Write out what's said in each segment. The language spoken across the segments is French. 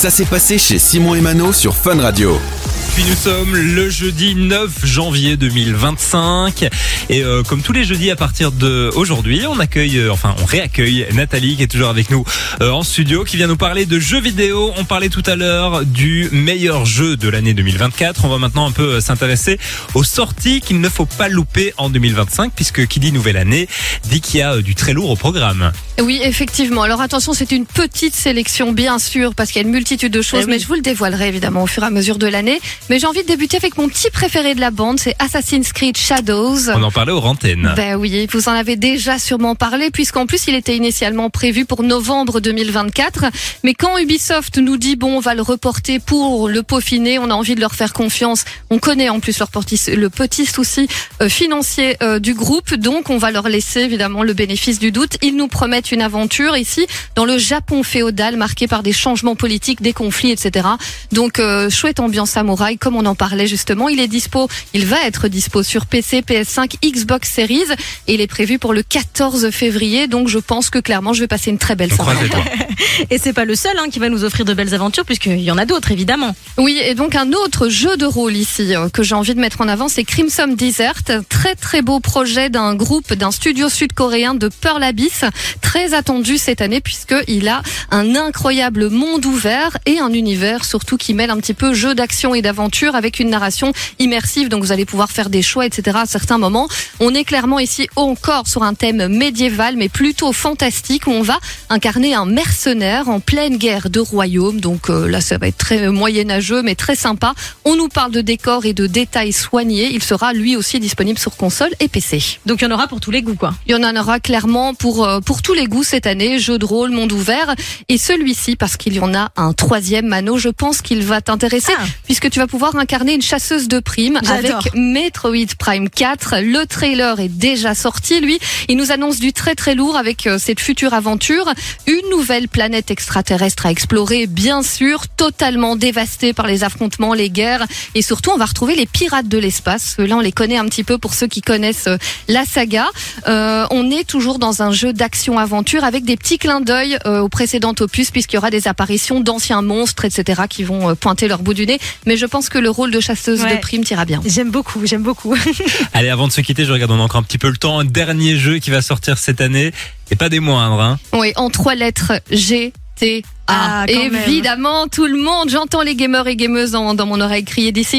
Ça s'est passé chez Simon et Mano sur Fun Radio. Puis nous sommes le jeudi 9 janvier 2025 et comme tous les jeudis à partir d'aujourd'hui, on réaccueille Nathalie qui est toujours avec nous en studio, qui vient nous parler de jeux vidéo. On parlait tout à l'heure du meilleur jeu de l'année 2024. On va maintenant un peu s'intéresser aux sorties qu'il ne faut pas louper en 2025, puisque qui dit nouvelle année dit qu'il y a du très lourd au programme. Oui, effectivement. Alors attention, c'est une petite sélection bien sûr, parce qu'il y a une multitude de choses, mais je vous le dévoilerai évidemment au fur et à mesure de l'année. Mais j'ai envie de débuter avec mon petit préféré de la bande, c'est Assassin's Creed Shadows. On en parlait aux antennes. Ben oui, vous en avez déjà sûrement parlé, puisqu'en plus il était initialement prévu pour novembre 2024. Mais quand Ubisoft nous dit bon, on va le reporter pour le peaufiner, on a envie de leur faire confiance. On connaît en plus le petit souci financier du groupe, donc on va leur laisser évidemment le bénéfice du doute. Ils nous promettent une aventure ici dans le Japon féodal, marqué par des changements politiques, des conflits, etc. Donc chouette ambiance samouraï, comme on en parlait justement. Il va être dispo sur PC, PS5, Xbox Series, et il est prévu pour le 14 février. Donc je pense que clairement je vais passer une très belle soirée. Et c'est pas le seul qui va nous offrir de belles aventures, puisqu'il y en a d'autres évidemment. Oui, et donc un autre jeu de rôle ici que j'ai envie de mettre en avant, c'est Crimson Desert. Très très beau projet d'un studio sud-coréen de Pearl Abyss, très attendu cette année puisqu'il a un incroyable monde ouvert et un univers surtout qui mêle un petit peu jeu d'action et d'aventure avec une narration immersive. Donc vous allez pouvoir faire des choix, etc. à certains moments. On est clairement ici encore sur un thème médiéval, mais plutôt fantastique, où on va incarner un mercenaire en pleine guerre de royaume. Donc là, ça va être très moyenâgeux, mais très sympa. On nous parle de décors et de détails soignés. Il sera lui aussi disponible sur console et PC. Donc il y en aura pour tous les goûts, quoi. Il y en aura clairement pour tous les goûts cette année. Jeu de rôle, monde ouvert. Et celui-ci, parce qu'il y en a un troisième, Mano, je pense qu'il va t'intéresser, puisque tu vas pouvoir incarner une chasseuse de primes. J'adore. Avec Metroid Prime 4. Le trailer est déjà sorti, lui. Il nous annonce du très très lourd avec cette future aventure. Une nouvelle planète extraterrestre à explorer, bien sûr, totalement dévastée par les affrontements, les guerres. Et surtout, on va retrouver les pirates de l'espace. Là, on les connaît un petit peu pour ceux qui connaissent la saga. On est toujours dans un jeu d'action-aventure avec des petits clins d'œil au précédent opus, puisqu'il y aura des apparitions d'anciens monstres, etc. qui vont pointer leur bout du nez. Mais je pense que le rôle de chasseuse de primes t'ira bien. J'aime beaucoup. Allez, avant de se quitter, je regarde, on a encore un petit peu le temps. Un dernier jeu qui va sortir cette année, et pas des moindres. Oui, en 3 lettres, GTA. Évidemment, tout le monde, j'entends les gamers et gameuses dans mon oreille crier d'ici.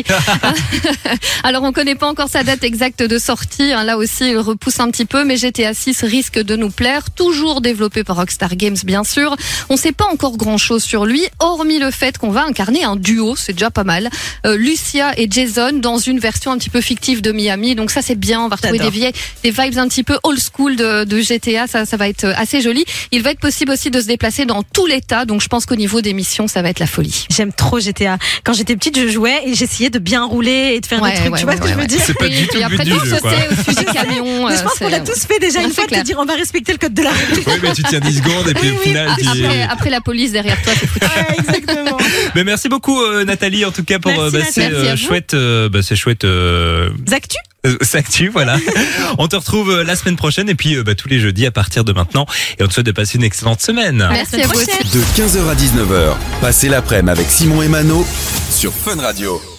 Alors on connaît pas encore sa date exacte de sortie, là aussi il repousse un petit peu, mais GTA 6 risque de nous plaire, toujours développé par Rockstar Games bien sûr. On sait pas encore grand chose sur lui, hormis le fait qu'on va incarner un duo, c'est déjà pas mal, Lucia et Jason dans une version un petit peu fictive de Miami, donc ça c'est bien, on va retrouver des vibes un petit peu old school de GTA, ça va être assez joli. Il va être possible aussi de se déplacer dans tout l'État, donc je pense qu'au niveau des missions, ça va être la folie. J'aime trop GTA. Quand j'étais petite, je jouais et j'essayais de bien rouler et de faire des trucs. Tu vois ce que je veux dire? C'est pas du tout le but du jeu, quoi. Au sujet camion. Mais je pense qu'on l'a tous fait déjà une fois, de te dire on va respecter le code de la rue. Oui, mais tu tiens 10 secondes et puis au final... Après la police derrière toi, c'est foutu. Ouais, exactement. Mais merci beaucoup Nathalie, en tout cas pour ces chouettes Actu. C'est actu, voilà. On te retrouve la semaine prochaine et puis tous les jeudis à partir de maintenant. Et on te souhaite de passer une excellente semaine. Merci à vous aussi. De 15h à 19h, passez l'après-midi avec Simon et Mano sur Fun Radio.